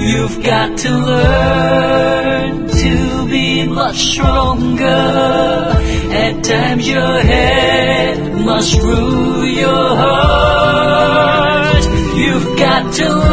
You've got to learn to be much stronger. At times your head must rule your heart. You've got to